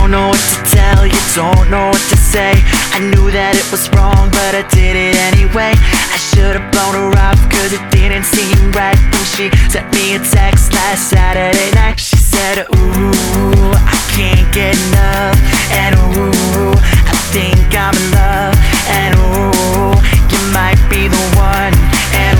don't know what to tell you, don't know what to say. I knew that it was wrong, but I did it anyway. I should've blown her off, cause it didn't seem right when she sent me a text last Saturday night. She said, ooh, I can't get enough, and ooh, I think I'm in love, and ooh, you might be the one, and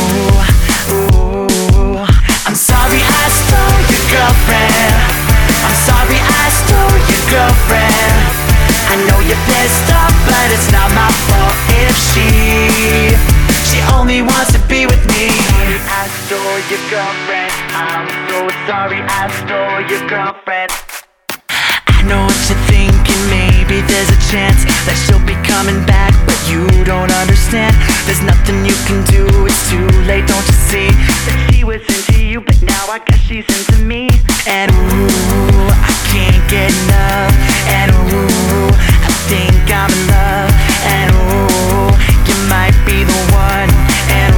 ooh, I'm sorry I stole your girlfriend. I'm sorry I stole your girlfriend. I know you're pissed off, but it's not my fault if she only wants to be with me. Sorry I stole your girlfriend. I'm so sorry I stole your girlfriend. I know what you're thinking, maybe there's a chance that she'll be coming back, but you don't understand. There's nothing you can do, it's too late, don't you see? That she was into you, but now I guess she's into me. And ooh, I can't get enough, and ooh, I think I'm in love, and ooh, you might be the one, and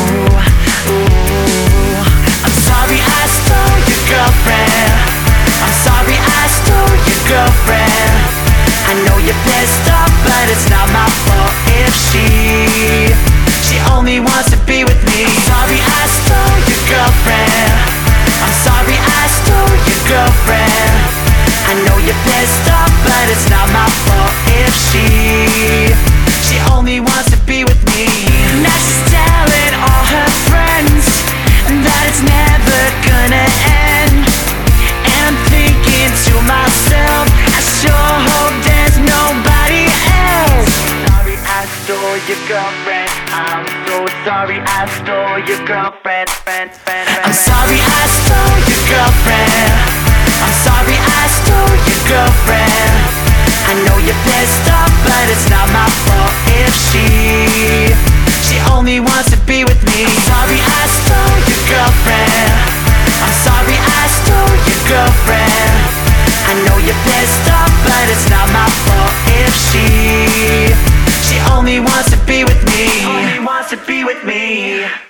ooh, I'm sorry I stole your girlfriend. I'm sorry I stole your girlfriend. I know you're pissed off, but it's not my fault if she only wants to be with me. I'm sorry I stole your girlfriend. I'm sorry I stole your girlfriend. I know you're pissed off, but it's not my fault if she only wants to be with me. Now she's telling all her friends that it's never gonna end. I'm thinking to myself, I sure hope there's nobody else. Sorry I stole your girlfriend. I'm so sorry I stole your girlfriend. I'm sorry I stole your girlfriend. I'm sorry I stole your girlfriend. I know you're pissed off, but it's not my fault if she only wants to be with me. I'm sorry I stole your girlfriend. I'm sorry I stole your girlfriend. I know you're pissed off, but it's not my fault if she only wants to be with me. Only wants to be with me.